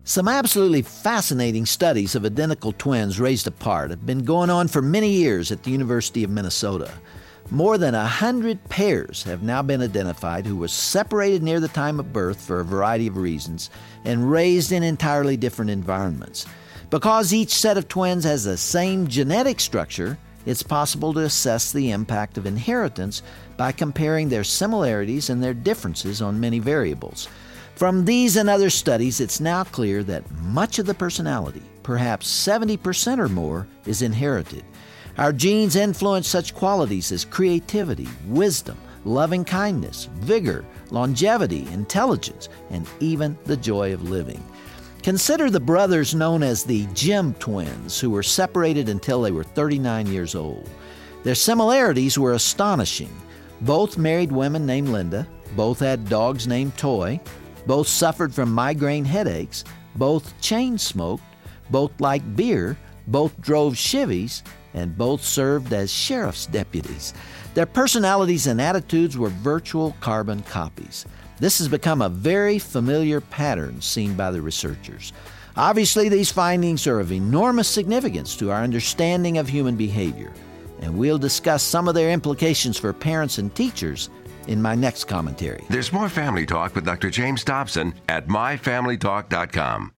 Some absolutely fascinating studies of identical twins raised apart have been going on for many years at the University of Minnesota. More than 100 pairs have now been identified who were separated near the time of birth for a variety of reasons and raised in entirely different environments. Because each set of twins has the same genetic structure, it's possible to assess the impact of inheritance by comparing their similarities and their differences on many variables. From these and other studies, it's now clear that much of the personality, perhaps 70% or more, is inherited. Our genes influence such qualities as creativity, wisdom, loving kindness, vigor, longevity, intelligence, and even the joy of living. Consider the brothers known as the Jim twins, who were separated until they were 39 years old. Their similarities were astonishing. Both married women named Linda, both had dogs named Toy, both suffered from migraine headaches, both chain smoked, both liked beer, both drove Chevys, and both served as sheriff's deputies. Their personalities and attitudes were virtual carbon copies. This has become a very familiar pattern seen by the researchers. Obviously, these findings are of enormous significance to our understanding of human behavior, and we'll discuss some of their implications for parents and teachers in my next commentary. There's more Family Talk with Dr. James Dobson at myfamilytalk.com.